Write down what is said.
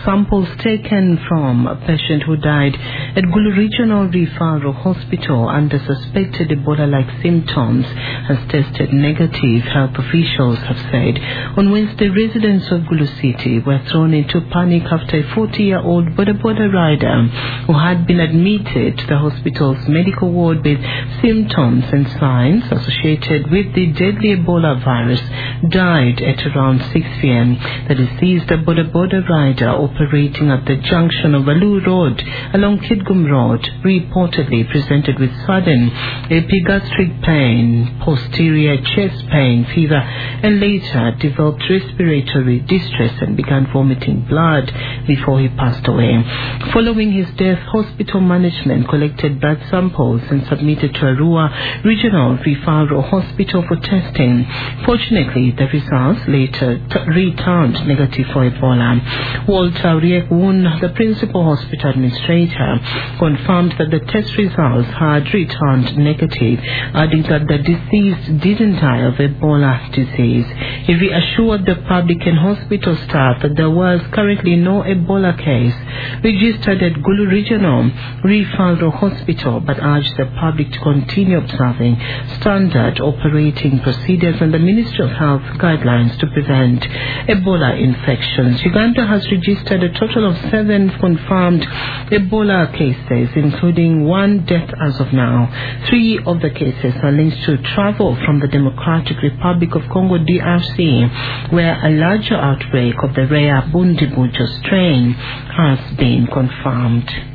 samples taken from a patient who died at Gulu Regional Referral Hospital under suspected Ebola-like symptoms has tested negative, health officials have said. On Wednesday, residents of Gulu City were thrown into panic after a 40-year-old boda rider who had been admitted to the hospital's medical ward with symptoms and signs associated with the deadly Ebola virus died at around 6 p.m. The deceased boda rider operating at the junction of Alu Road along Kidgum Road reportedly presented with sudden epigastric pain, posterior chest pain, fever, and later developed respiratory distress and began vomiting blood before he passed away. Following his death, hospital management collected blood samples and submitted to Arua Regional Referral Hospital for testing. Fortunately, the results later returned negative for Ebola. Walter Riek-Woon, the principal hospital administrator, confirmed that the test results had returned negative, adding that the deceased didn't die of Ebola disease. He reassured the public and hospital staff that there was currently no Ebola case registered at Gulu Regional Referral Hospital, but urged the public to continue observing standard operating procedures and the Ministry of Health guidelines to prevent Ebola infections. Uganda has registered a total of 7 confirmed Ebola cases, including 1 death as of now. 3 of the cases are linked to travel from the Democratic Republic of Congo DRC, where a larger outbreak of the rare Bundibujo strain has been confirmed.